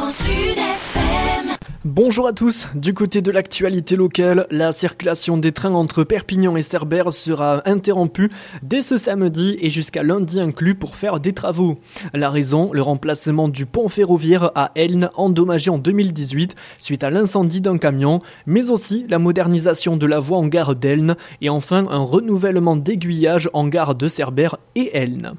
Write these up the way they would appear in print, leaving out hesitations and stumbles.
Grand Sud FM. Bonjour à tous, du côté de l'actualité locale, la circulation des trains entre Perpignan et Cerbère sera interrompue dès ce samedi et jusqu'à lundi inclus pour faire des travaux. La raison, le remplacement du pont ferroviaire à Elne endommagé en 2018 suite à l'incendie d'un camion, mais aussi la modernisation de la voie en gare d'Elne et enfin un renouvellement d'aiguillage en gare de Cerbère et Elne.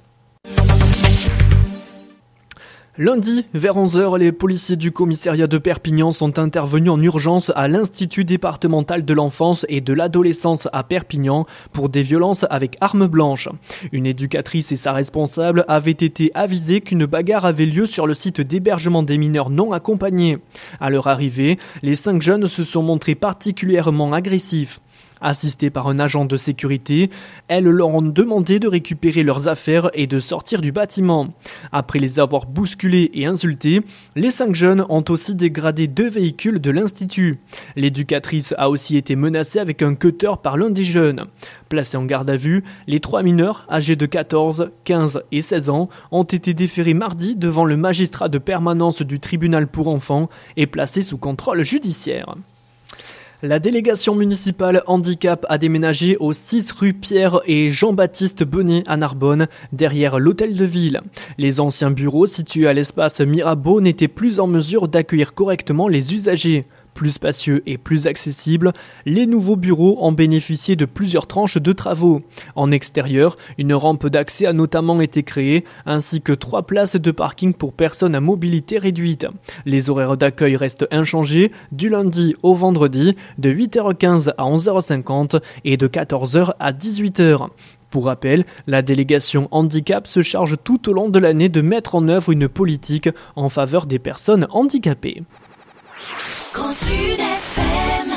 Lundi, vers 11h, les policiers du commissariat de Perpignan sont intervenus en urgence à l'Institut départemental de l'enfance et de l'adolescence à Perpignan pour des violences avec arme blanche. Une éducatrice et sa responsable avaient été avisées qu'une bagarre avait lieu sur le site d'hébergement des mineurs non accompagnés. À leur arrivée, les 5 jeunes se sont montrés particulièrement agressifs. Assistés par un agent de sécurité, elles leur ont demandé de récupérer leurs affaires et de sortir du bâtiment. Après les avoir bousculés et insultés, les 5 jeunes ont aussi dégradé 2 véhicules de l'institut. L'éducatrice a aussi été menacée avec un cutter par l'un des jeunes. Placés en garde à vue, les 3 mineurs, âgés de 14, 15 et 16 ans, ont été déférés mardi devant le magistrat de permanence du tribunal pour enfants et placés sous contrôle judiciaire. La délégation municipale handicap a déménagé au 6 rue Pierre et Jean-Baptiste Bonnet à Narbonne, derrière l'hôtel de ville. Les anciens bureaux situés à l'espace Mirabeau n'étaient plus en mesure d'accueillir correctement les usagers. Plus spacieux et plus accessibles, les nouveaux bureaux ont bénéficié de plusieurs tranches de travaux. En extérieur, une rampe d'accès a notamment été créée, ainsi que 3 places de parking pour personnes à mobilité réduite. Les horaires d'accueil restent inchangés, du lundi au vendredi, de 8h15 à 11h50 et de 14h à 18h. Pour rappel, la délégation handicap se charge tout au long de l'année de mettre en œuvre une politique en faveur des personnes handicapées. Grand Sud.